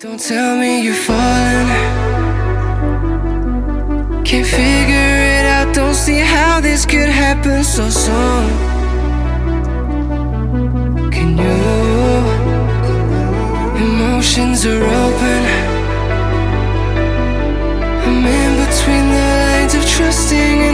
Don't tell me you're falling. Can't figure it out, don't see how this could happen so soon. Can you? Emotions are open. I'm in between the lines of trusting and